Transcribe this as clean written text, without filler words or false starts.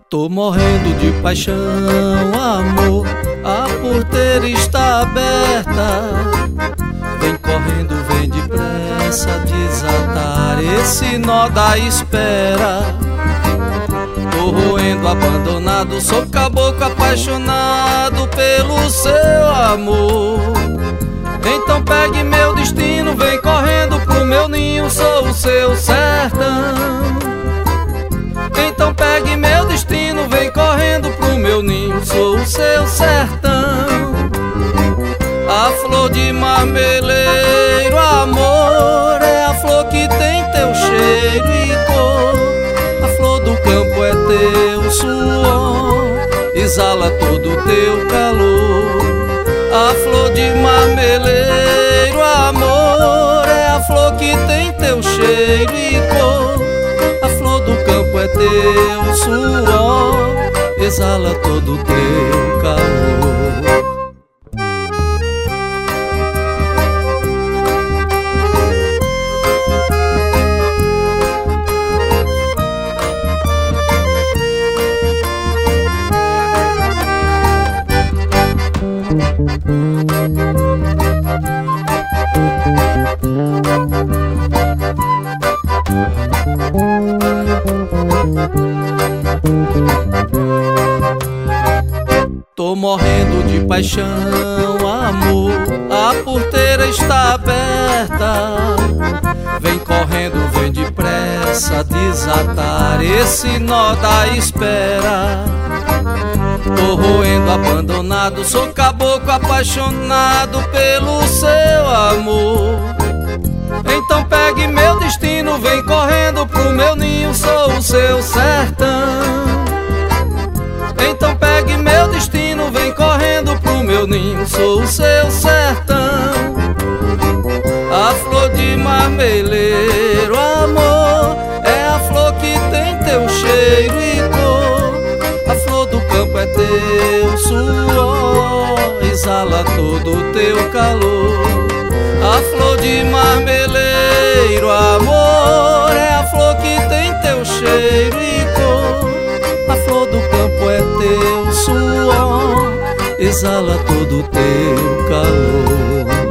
Tô morrendo de paixão, amor, a porteira está aberta. Vem correndo, vem depressa desatar esse nó da espera. Tô roendo, abandonado, sou caboclo apaixonado pelo seu amor. Então pegue meu destino, vem correndo pro meu ninho, sou o seu sertão. Então pegue meu destino, vem correndo pro meu ninho, sou o seu sertão. A flor de marmeleiro, amor, é a flor que tem teu cheiro e cor. A flor do campo é teu suor, exala todo o teu calor. A flor de marmeleiro, amor, é a flor que tem teu cheiro e cor. A flor do campo é teu suor, exala todo o teu calor. Tô morrendo de paixão, amor, a porteira está aberta. Vem correndo, vem depressa desatar esse nó da espera. Tô roendo, abandonado, sou caboclo apaixonado pelo seu amor. Então pegue meu destino, vem correndo pro meu ninho, sou o seu sertão. Então pegue meu destino, vem correndo pro meu ninho, sou o seu sertão. A flor de marmeleiro, amor, é a flor que tem teu cheiro e cor. A flor do campo é teu suor, exala todo o teu calor. A flor de marmeleiro, amor, é a flor que tem teu cheiro e cor. A flor do campo é teu suor, exala todo o teu calor.